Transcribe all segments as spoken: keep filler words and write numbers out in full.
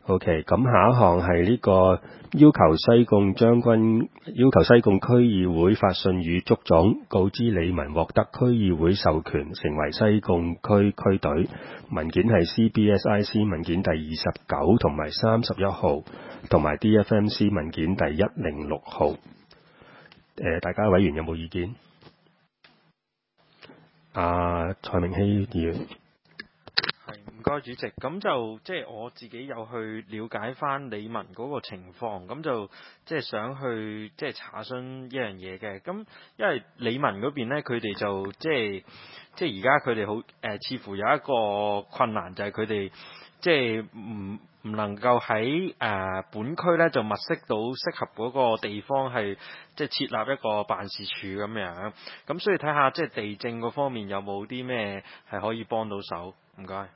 OK， 咁下一項係呢個要求西貢將軍要求西貢區議會發信予足總，告知李文獲得區議會授權成為西貢區區隊。文件係 C B S I C 文件第二十九同埋三十一號，同埋 D F M C 文件第一零六號。誒、呃，大家委員有冇意見？阿、啊、蔡明熙議員。 唔該主席，咁就即係、就是、我自己有去了解翻李文嗰個情況，咁就即係想去即係、就是、查詢一樣嘢嘅。咁因為李文嗰邊呢，佢哋就即係即係而家佢哋好誒，似乎有一個困難就係佢哋即係唔唔能夠喺誒、呃、本區呢就物色到適合嗰個地方係即係設立一個辦事處咁樣。咁所以睇下即係地政嗰方面有冇啲咩係可以幫到手。唔該。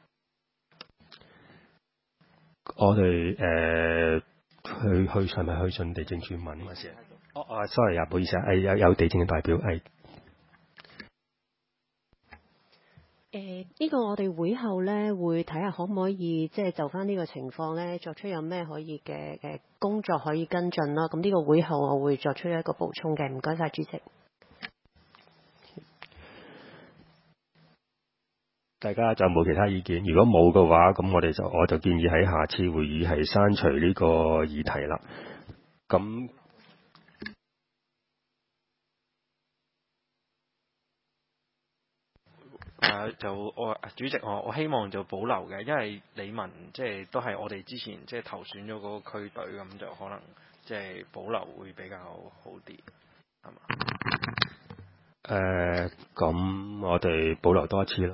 我哋誒、呃、去去係咪去信地政處問啊？先哦哦，sorry 啊，唔好意思啊，係有有地政嘅代表係。 誒呢個我哋會後咧會睇下可唔可以即係就翻呢個情況咧作出有咩可以嘅誒工作可以跟進啦。咁呢個會後我會作出一個補充嘅。唔該晒主席。 大家就冇其他意見，如果冇嘅話，咁我哋就我就建議喺下次會議係刪除呢個議題啦。咁誒、呃、就我主席我我希望就保留嘅，因為李文即係都係我哋之前即係投選咗嗰個區隊，咁就可能即係保留會比較好啲，係嘛？ 誒，咁我哋保留多一次啦。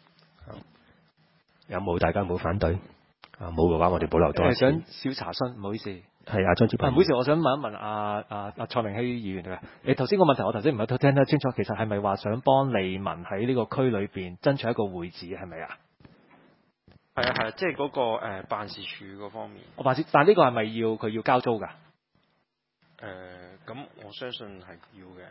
有冇大家冇反對？啊，冇嘅話，我哋保留多一次。 想小查詢，唔好意思。 係啊，張志斌。 唔好意思，我想問一問阿阿阿蔡明熙議員嘅。你頭先個問題，我頭先唔係聽得清楚。其實係咪話想幫李文喺呢個區裏邊爭取一個會址？係咪啊？ 係啊係啊，即係嗰個誒、呃、辦事處嗰方面。 我辦事，但係呢個係咪要佢要交租㗎？誒、 呃，咁我相信係要嘅。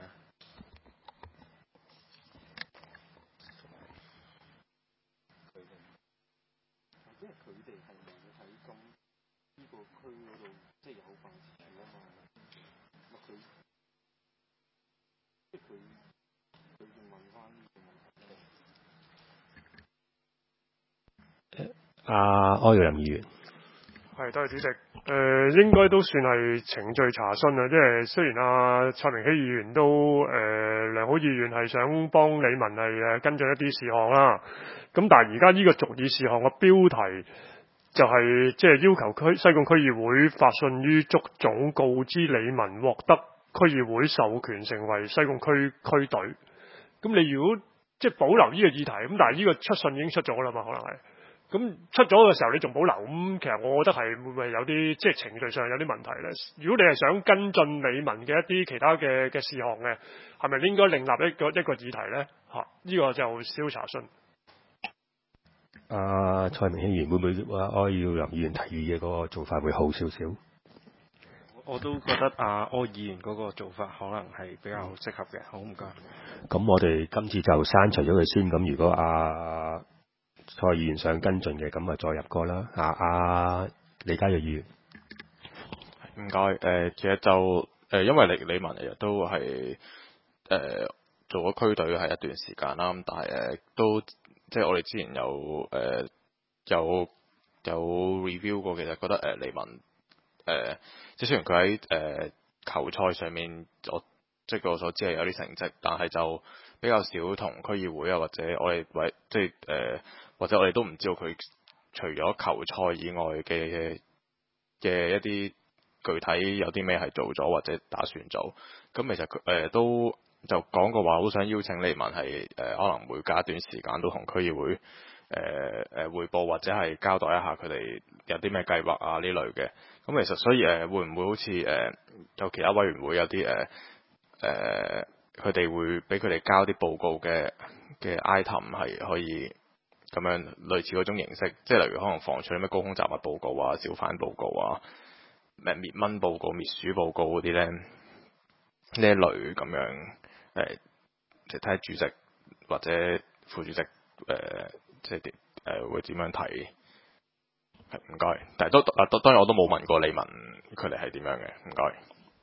阿柯耀林議員， 係多謝主席。誒、呃，應該都算係程序查詢啊，即係雖然阿、啊、蔡明熙議員都誒、呃、良好意願係想幫李文係誒跟進一啲事項啦，咁但係而家呢個續議事項嘅標題就係即係要求區西貢區議會發信於足總，告知李文獲得區議會授權成為西貢區區隊。咁你如果即係保留呢個議題，咁但係呢個出信已經出咗啦嘛，可能係。咁出咗嘅時候，你仲保留咁，其實我覺得係會唔會有啲即係程序上有啲問題咧？如果你係想跟進李文嘅一啲其他嘅嘅事項嘅，係咪應該另立一個一個議題咧？嚇、啊，呢、這個就少查詢。 阿、啊、蔡明熙議員會唔會話柯耀林議員提議嘅嗰個做法會好少少？ 我都覺得阿柯議員嗰個做法可能係比較適合嘅。好，唔該。 咁我哋今次就刪除咗佢先。咁如果阿、啊蔡議員想跟進嘅，咁啊再入過啦。啊啊，李家耀議員， 唔該。誒、呃，其實就誒、呃，因為李李文其實都係誒、呃、做咗區隊係一段時間啦。咁但係誒、呃、都即係我哋之前有誒、呃、有有 review 過，其實覺得誒、呃、李文誒、呃，即係雖然佢喺誒球賽上面，我即係據我所知係有啲成績，但係就比較少同區議會啊，或者我哋為即係誒。呃或者我哋都唔知道佢除咗球賽以外嘅嘅一啲具體有啲咩係做咗或者打算做，咁其實佢誒、呃、都就講過話，好想邀請李文係誒、呃、可能每隔一段時間都同區議會誒誒彙報或者係交代一下佢哋有啲咩計劃啊呢類嘅。咁其實所以誒、呃、會唔會好似誒、呃、有其他委員會有啲誒誒佢哋會俾佢哋交啲報告嘅嘅 item 係可以咁樣類似嗰種形式，即係例如可能防取咩高空雜物報告啊、小販報告啊、咩滅蚊報告、滅鼠報告嗰啲咧，呢一類咁樣誒，即係睇下主席或者副主席誒，即係點誒會點樣睇？ 唔該，但係都啊當然我都冇問過李文佢哋係點樣嘅，唔該。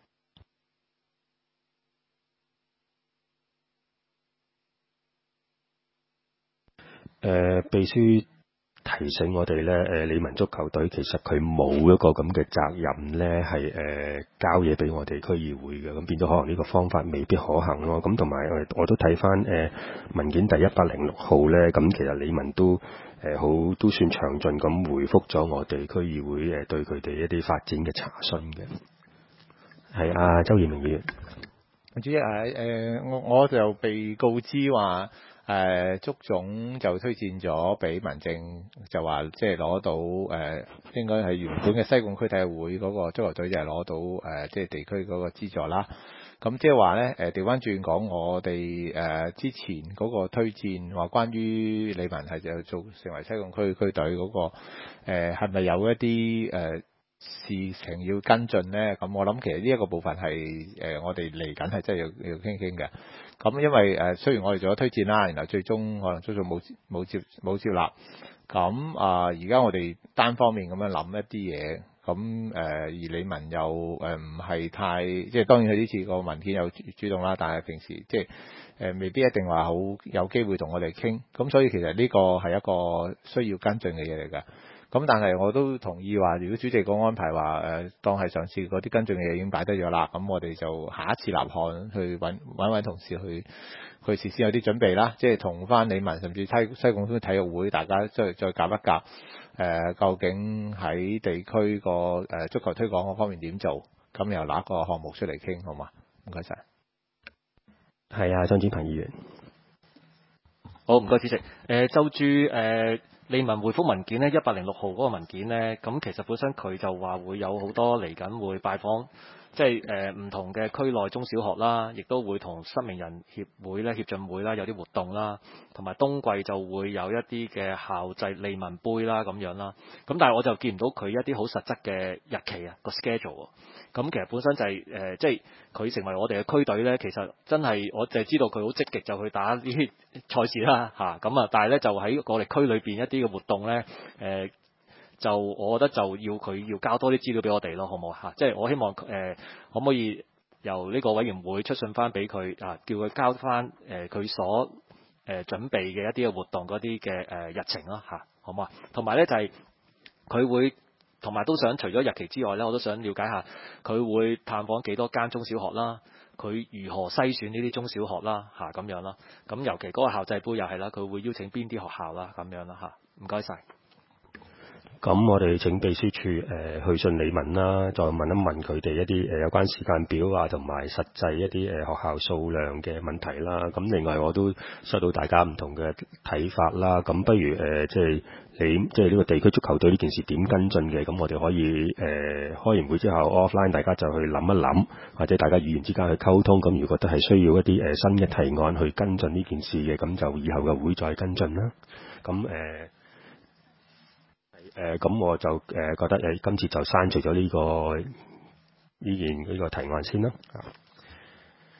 誒、呃、秘書提醒我哋咧，誒、呃、李文足球隊其實佢冇一個咁嘅責任咧，係誒、呃、交嘢俾我哋區議會嘅，咁變咗可能呢個方法未必可行咯。咁同埋我我都睇翻誒文件第一百零六號咧，咁其實李文都誒好、呃、都算詳盡咁回覆咗我哋區議會誒對佢哋一啲發展嘅查詢嘅。係啊，周賢明議員。 主席啊，誒、呃、我我就被告知話。誒，足總就推薦咗俾民政，就話即係攞到誒、呃，應該係原本嘅西貢區體育會嗰個足球隊就係攞到誒，即、呃、係、就是、地區嗰個資助啦。咁即係話咧，誒調翻轉講，我哋誒、呃、之前嗰個推薦話關於李文係就做成為西貢區區隊嗰、那個誒，係、呃、咪有一啲誒、呃、事情要跟進咧？咁我諗其實呢一個部分係誒、呃、我哋嚟緊係真係要要傾傾嘅。咁因為誒、呃、雖然我哋做咗推薦啦，然後最終可能足總冇冇接冇接納，咁啊而家我哋單方面咁樣諗一啲嘢，咁誒、呃、而李文又誒唔係太即係當然佢呢次個文件有主主動啦，但係平時即係誒、呃、未必一定話好有機會同我哋傾，咁所以其實呢個係一個需要跟進嘅嘢嚟㗎。咁但係我都同意話，如果主席個安排話誒、呃，當係上次嗰啲跟進嘅嘢已經擺低咗啦，咁我哋就下一次立項去揾揾位同事去去事先有啲準備啦，即係同翻李文甚至西西貢區體育會大家再再夾一夾誒、呃，究竟喺地區個誒足球推廣嗰方面點做？咁又拿個項目出嚟傾，好嘛？唔該晒。 係啊，張展鵬議員。 好，唔該主席。誒、呃，就住誒。呃李文回覆文件呢，一百零六號嗰個文件呢，咁其實本身佢就話會有好多嚟緊會拜訪，即係誒唔同嘅區內中小學啦，亦都會同失明人協會咧、協進會啦有啲活動啦，同埋冬季就會有一啲嘅校際李文杯啦咁樣啦。咁但係我就見唔到佢一啲好實質嘅日期啊個 schedule。咁其實本身就係、是、誒、呃，即係佢成為我哋嘅區隊咧，其實真係我淨係知道佢好積極就去打呢啲賽事啦嚇。咁啊，但係咧就喺我哋區裏邊一啲嘅活動咧，誒、呃、就我覺得就要佢要交多啲資料俾我哋咯，好唔好嚇？即係我希望誒、呃、可唔可以由呢個委員會出信翻俾佢啊，叫佢交翻誒佢所誒、呃、準備嘅一啲嘅活動嗰啲嘅誒日程咯嚇，好唔好啊？同埋咧就係、是、佢會。同埋都想除咗日期之外咧，我都想了解下佢會探訪幾多間中小學啦，佢如何篩選呢啲中小學啦嚇咁樣啦。咁尤其嗰個校際杯又係啦，佢會邀請邊啲學校啦咁樣啦嚇。唔該晒。 咁我哋請秘書處誒、呃、去信李文啦，再問一問佢哋一啲誒、呃、有關時間表啊，同埋實際一啲誒、呃、學校數量嘅問題啦。咁另外我都收到大家唔同嘅睇法啦。咁不如誒、呃、即係你即係呢個地區足球隊呢件事點跟進嘅？咁我哋可以誒、呃、開完會之後 offline 大家就去諗一諗，或者大家語言之間去溝通。咁如果都係需要一啲誒、呃、新嘅提案去跟進呢件事嘅，咁就以後嘅會再跟進啦。咁誒。呃誒咁、呃、我就誒、呃、覺得誒今次就刪除咗呢、這個呢件呢個提案先啦。